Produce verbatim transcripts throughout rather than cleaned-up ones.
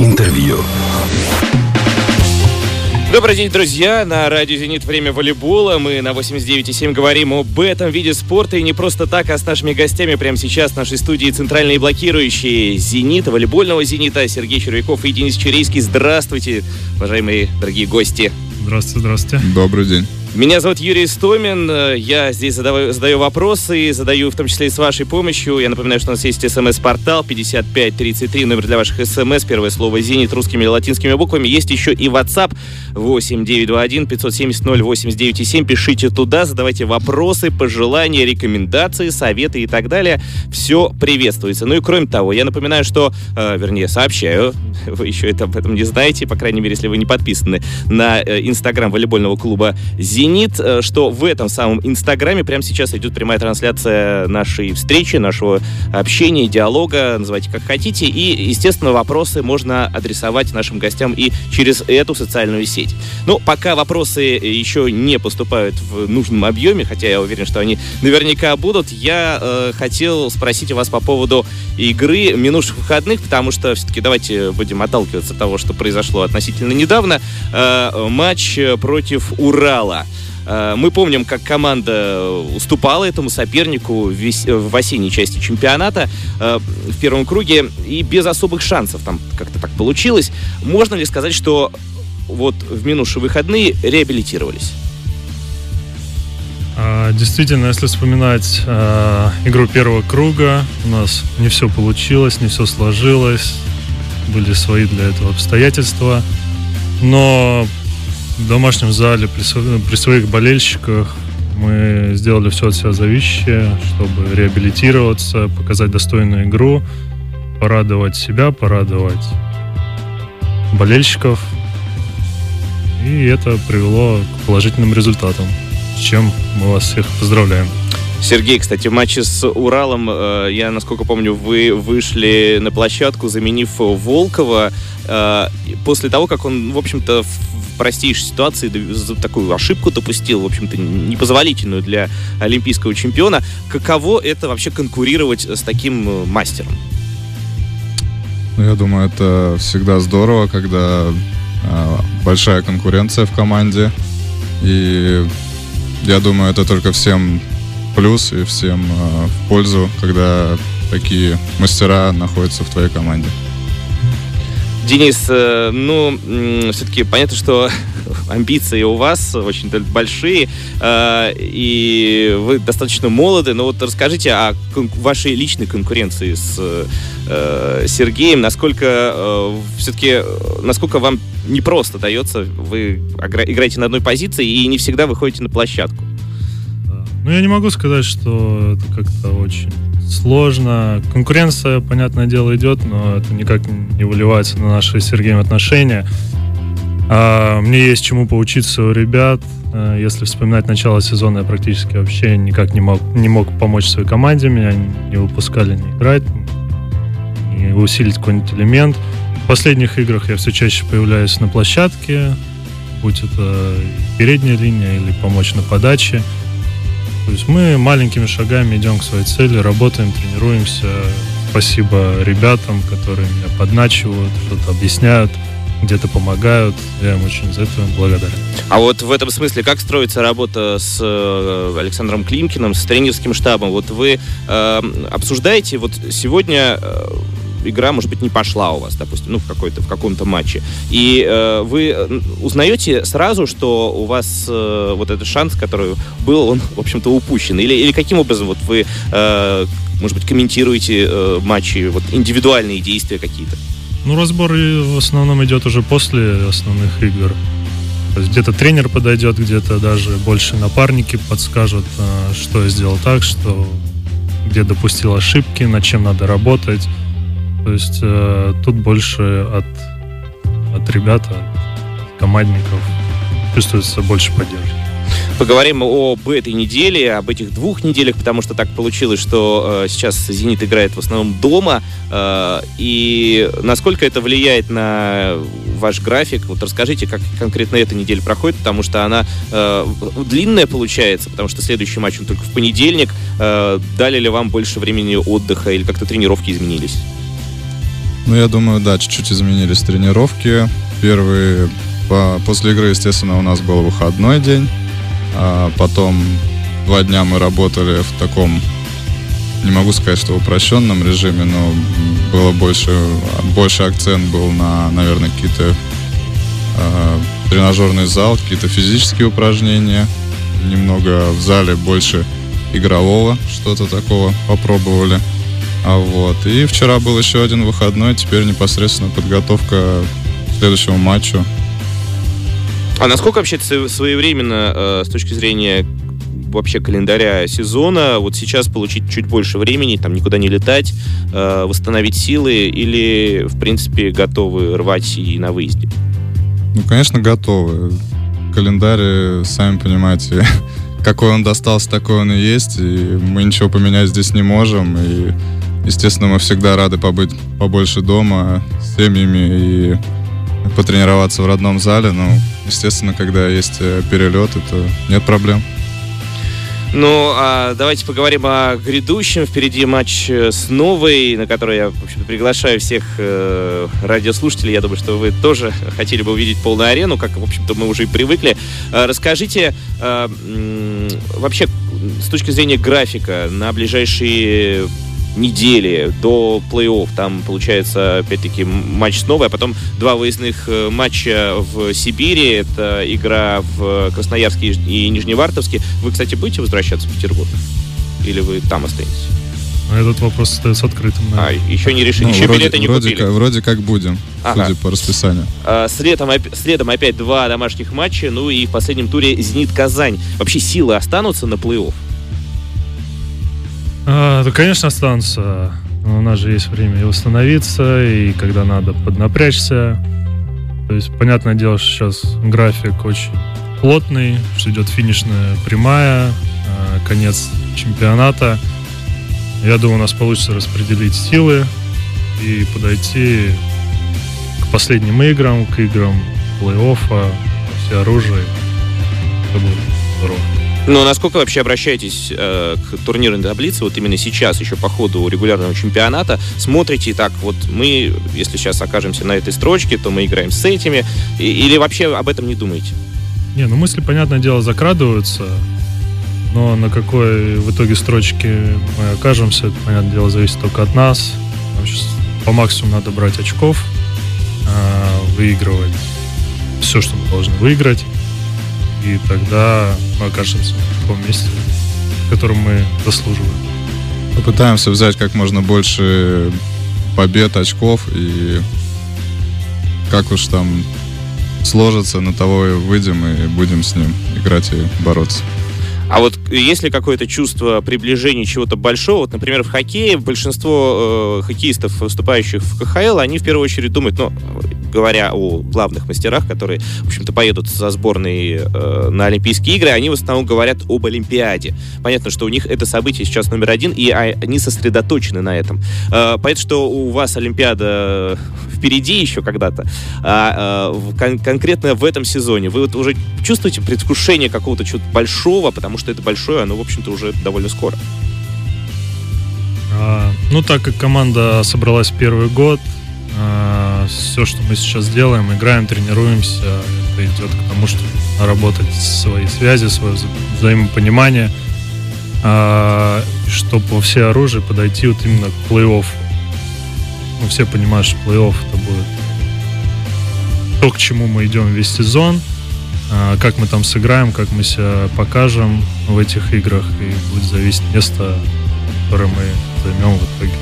Интервью. Добрый день, друзья. На радио «Зенит» время волейбола. Мы на восемьдесят девять и семь говорим об этом виде спорта. И не просто так, а с нашими гостями прямо сейчас в нашей студии центральные блокирующие «Зенита», волейбольного «Зенита» Сергей Червяков и Денис Чурейский. Здравствуйте, уважаемые дорогие гости. Здравствуйте, здравствуйте. Добрый день. Меня зовут Юрий Истомин, я здесь задаю, задаю вопросы, задаю в том числе и с вашей помощью. Я напоминаю, что у нас есть смс-портал пятьдесят пять тридцать три, номер для ваших смс, первое слово «Зенит» русскими или латинскими буквами. Есть еще и WhatsApp восемь девятьсот двадцать один пятьсот семьдесят ноль восемьдесят девять семь. Пишите туда, задавайте вопросы, пожелания, рекомендации, советы и так далее. Все приветствуется. Ну и кроме того, я напоминаю, что, э, вернее, сообщаю, вы еще это об этом не знаете, по крайней мере, если вы не подписаны на инстаграм э, волейбольного клуба «Зенит», «Зенит», что в этом самом Инстаграме прямо сейчас идет прямая трансляция нашей встречи, нашего общения, диалога, называйте как хотите. И, естественно, вопросы можно адресовать нашим гостям и через эту социальную сеть. Но пока вопросы еще не поступают в нужном объеме, хотя я уверен, что они наверняка будут, я э, хотел спросить у вас по поводу игры минувших выходных, потому что все-таки давайте будем отталкиваться от того, что произошло относительно недавно. Э, матч против Урала. Мы помним, как команда уступала этому сопернику в осенней части чемпионата в первом круге и без особых шансов там как-то так получилось. Можно ли сказать, что вот в минувшие выходные реабилитировались? Действительно, если вспоминать э, игру первого круга, у нас не все получилось, не все сложилось, были свои для этого обстоятельства, но в домашнем зале при, при своих болельщиках мы сделали все от себя зависящее, чтобы реабилитироваться, показать достойную игру, порадовать себя, порадовать болельщиков. И это привело к положительным результатам, с чем мы вас всех поздравляем. Сергей, кстати, в матче с Уралом, я, насколько помню, вы вышли на площадку, заменив Волкова, после того, как он, в общем-то, в простейшей ситуации такую ошибку допустил, в общем-то, непозволительную для олимпийского чемпиона. Каково это вообще конкурировать с таким мастером? Ну, я думаю, это всегда здорово, когда э, большая конкуренция в команде. И я думаю, это только всем плюс и всем э, в пользу, когда такие мастера находятся в твоей команде. Денис, ну, все-таки понятно, что амбиции у вас очень большие, и вы достаточно молоды, но вот расскажите о вашей личной конкуренции с Сергеем, насколько все-таки, насколько вам непросто дается, вы играете на одной позиции и не всегда выходите на площадку. Ну, я не могу сказать, что это как-то очень сложно. Конкуренция, понятное дело, идет, но это никак не выливается на наши с Сергеем отношения. А мне есть чему поучиться у ребят. Если вспоминать начало сезона, я практически вообще никак не мог, не мог помочь своей команде. Меня не выпускали не играть, не усилить какой-нибудь элемент. В последних играх я все чаще появляюсь на площадке, будь это передняя линия или помочь на подаче. То есть мы маленькими шагами идем к своей цели, работаем, тренируемся. Спасибо ребятам, которые меня подначивают, что-то объясняют, где-то помогают. Я им очень за это благодарен. А вот в этом смысле, как строится работа с э, Александром Климкиным, с тренерским штабом? Вот вы э, обсуждаете, вот сегодня э, игра, может быть, не пошла у вас, допустим, ну, в, какой-то, в каком-то матче. И э, вы узнаете сразу, что у вас э, вот этот шанс, который был, он, в общем-то, упущен? Или, или каким образом вот вы, э, может быть, комментируете э, матчи, вот индивидуальные действия какие-то? Ну, разбор в основном идет уже после основных игр. То есть где-то тренер подойдет, где-то даже больше напарники подскажут, э, что я сделал так, что где допустил ошибки, над чем надо работать. То есть э, тут больше от, от ребят, от командников чувствуется больше поддержки. Поговорим об этой неделе, об этих двух неделях, потому что так получилось, что э, сейчас «Зенит» играет в основном дома. Э, и насколько это влияет на ваш график? Вот расскажите, как конкретно эта неделя проходит, потому что она э, длинная получается, потому что следующий матч он только в понедельник. Э, дали ли вам больше времени отдыха или как-то тренировки изменились? Ну, я думаю, да, чуть-чуть изменились тренировки. Первые, по, после игры, естественно, у нас был выходной день. А потом два дня мы работали в таком, не могу сказать, что упрощенном режиме, но было больше, больше акцент был на, наверное, какие-то э, тренажерный зал, какие-то физические упражнения. Немного в зале больше игрового, что-то такого попробовали. А вот. И вчера был еще один выходной, теперь непосредственно подготовка к следующему матчу. А насколько вообще это своевременно э, с точки зрения вообще календаря сезона, вот сейчас получить чуть больше времени, там никуда не летать, э, восстановить силы, или, в принципе, готовы рвать и на выезде? Ну, конечно, готовы. Календарь, сами понимаете, какой он достался, такой он и есть, и мы ничего поменять здесь не можем, и, естественно, мы всегда рады побыть побольше дома с семьями и потренироваться в родном зале, но, естественно, когда есть перелет, это нет проблем. Ну, а давайте поговорим о грядущем. Впереди матч с Новой, на который я, в общем-то, приглашаю всех э, радиослушателей. Я думаю, что вы тоже хотели бы увидеть полную арену, как, в общем-то, мы уже и привыкли. Э, расскажите э, э, вообще, с точки зрения графика, на ближайшие недели до плей-офф, там получается опять-таки матч с Новой, а потом два выездных матча в Сибири, это игра в Красноярске и Нижневартовске. Вы, кстати, будете возвращаться в Петербург? Или вы там останетесь? Этот вопрос остается открытым. Да. А, еще не решили, ну, еще вроде, билеты не вроде купили? Как, вроде как будем, ага. Судя по расписанию. А, следом, следом опять два домашних матча, ну и в последнем туре «Зенит-Казань». Вообще силы останутся на плей-офф? А, да, конечно, останутся. Но у нас же есть время и восстановиться, и когда надо поднапрячься. То есть, понятное дело, что сейчас график очень плотный, что идет финишная прямая, конец чемпионата. Я думаю, у нас получится распределить силы и подойти к последним играм, к играм плей-оффа, все оружие. Это будет здорово. Но насколько вообще обращаетесь э, к турнирной таблице, вот именно сейчас, еще по ходу регулярного чемпионата, смотрите так, вот мы, если сейчас окажемся на этой строчке, то мы играем с этими, и, или вообще об этом не думаете? Не, ну мысли, понятное дело, закрадываются, но на какой в итоге строчке мы окажемся, это, понятное дело, зависит только от нас. Нам сейчас по максимуму надо брать очков, э, выигрывать все, что мы должны выиграть. И тогда мы окажемся в том месте, в котором мы заслуживаем. Попытаемся взять как можно больше побед, очков, и как уж там сложится, на того и выйдем, и будем с ним играть и бороться. А вот есть ли какое-то чувство приближения чего-то большого? Вот, например, в хоккее большинство э, хоккеистов, выступающих в ка ха эл, они в первую очередь думают, ну, говоря о главных мастерах, которые, в общем-то, поедут за сборной э, на Олимпийские игры, они в основном говорят об Олимпиаде. Понятно, что у них это событие сейчас номер один, и они сосредоточены на этом. Э, понятно, что у вас Олимпиада впереди еще когда-то, а э, кон- конкретно в этом сезоне вы вот уже чувствуете предвкушение какого-то чего-то большого, потому что это большое, оно, в общем-то, уже довольно скоро. А, ну, так как команда собралась первый год, а, все, что мы сейчас делаем, играем, тренируемся, это идет к тому, чтобы наработать свои связи, свое вза- взаимопонимание, а, чтобы во все оружие подойти вот именно к плей-оффу. Ну, все понимают, что плей-офф это будет то, к чему мы идем весь сезон. Как мы там сыграем, как мы себя покажем в этих играх, и будет зависеть место, которое мы займем в итоге,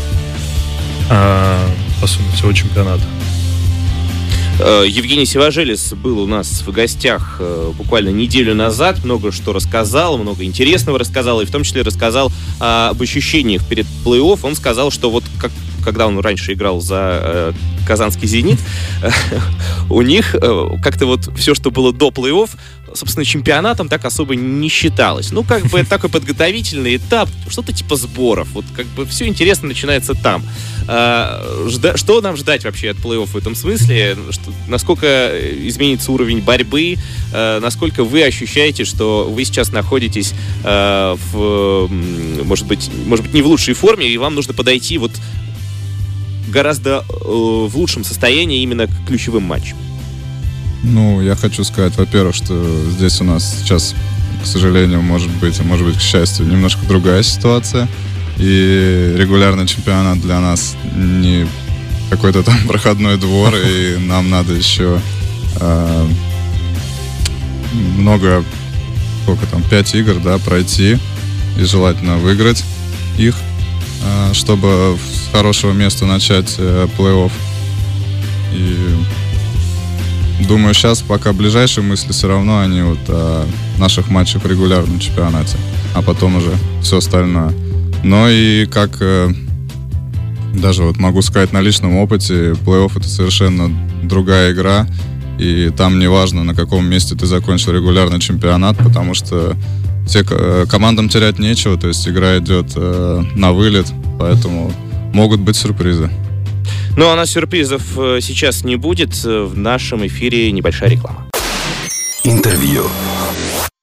а, по сути, всего чемпионата. Евгений Сиважелис был у нас в гостях буквально неделю назад, много что рассказал, много интересного рассказал, и в том числе рассказал об ощущениях перед плей-офф. Он сказал, что вот как когда он раньше играл за э, казанский «Зенит», э, у них э, как-то вот все, что было до плей-офф, собственно, чемпионатом так особо не считалось. Ну, как бы такой подготовительный этап, что-то типа сборов. Вот как бы все интересно начинается там. Э, жда- что нам ждать вообще от плей-офф в этом смысле? Что, насколько изменится уровень борьбы? Э, насколько вы ощущаете, что вы сейчас находитесь э, в, может быть, может быть, не в лучшей форме, и вам нужно подойти вот гораздо э, в лучшем состоянии именно к ключевым матчам? Ну, я хочу сказать, во-первых, что здесь у нас сейчас, к сожалению, может быть, а может быть, к счастью, немножко другая ситуация. И регулярный чемпионат для нас не какой-то там проходной двор, и нам надо еще э, много, сколько там, пять игр, да, пройти, и желательно выиграть их, э, чтобы с хорошего места начать э, плей-офф. И думаю, сейчас пока ближайшие мысли все равно они вот о наших матчах в регулярном чемпионате, а потом уже все остальное. Но и как э, даже вот могу сказать на личном опыте, плей-офф — это совершенно другая игра, и там не важно, на каком месте ты закончил регулярный чемпионат, потому что все, э, командам терять нечего, то есть игра идет э, на вылет, поэтому могут быть сюрпризы. Ну, а на сюрпризов сейчас не будет. В нашем эфире небольшая реклама. Интервью.